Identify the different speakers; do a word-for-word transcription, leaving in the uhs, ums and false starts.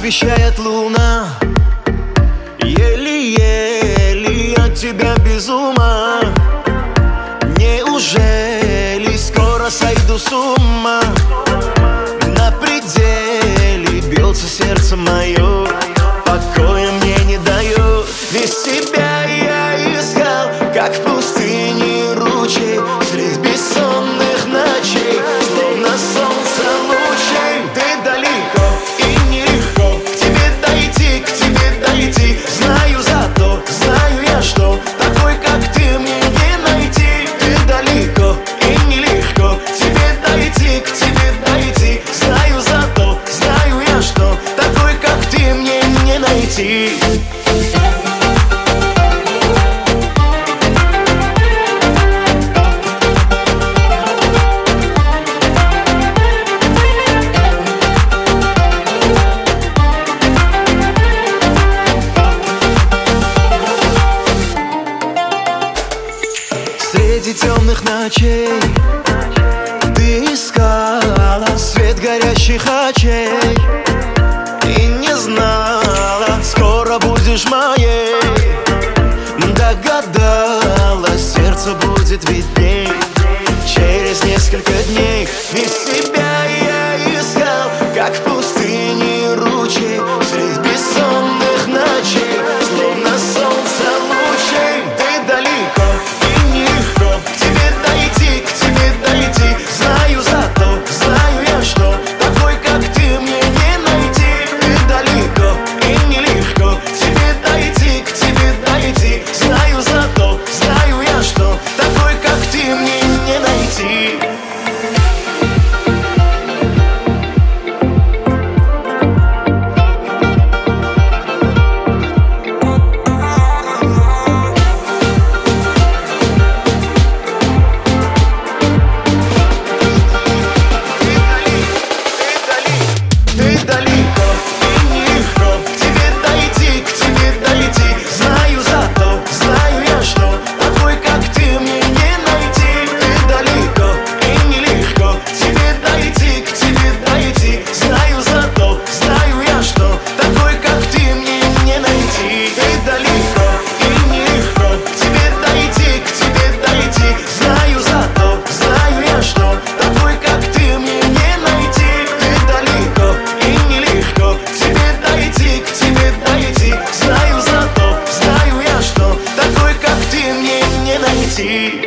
Speaker 1: освещает луна. Еле-еле от тебя без ума. Неужели скоро сойду с ума? На пределе бьется сердце мое, покоя мне не дает. Без тебя я искал, как в пустыне ручей, средь бессонных ночей, словно солнце лучей. Ты далеко и нелегко к тебе дойти, к тебе дойти. Знаю зато, знаю я, что такой, как ты, мне не найти. Ты далеко и нелегко к тебе дойти, к тебе дойти. Знаю зато, знаю я, что такой, как ты, мне не найти. Среди темных ночей ты искала свет горящих очей и не знала, скоро будешь моей. Догадалась, сердце будет видней через несколько дней. Без тебя я искал, как в пустыне ручей, средь бессонных ночей, словно солнце лучей. Ты далеко и нелегко к тебе дойти, к тебе дойти. Знаю зато, знаю я, что такой, как ты, мне не найти. Ты далеко и нелегко к тебе дойти, к тебе дойти. Знаю зато, знаю я, что такой, как ты, мне не найти. See